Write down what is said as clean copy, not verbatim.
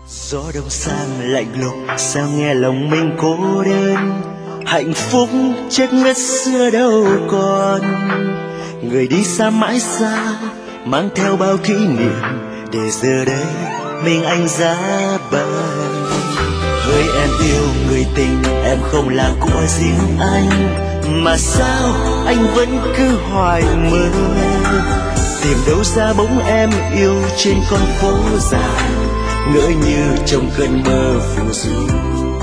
Gió đông sang lạnh lùng sao nghe lòng mình cô đơn, hạnh phúc chết ngất xưa đâu còn. Người đi xa mãi xa mang theo bao kỷ niệm, để giờ đây mình anh giá băng. Hỡi em yêu người tình, em không là của riêng anh, mà sao anh vẫn cứ hoài mơ tìm đâu ra bóng em yêu trên con phố dài, ngỡ như trong cơn mơ phù du.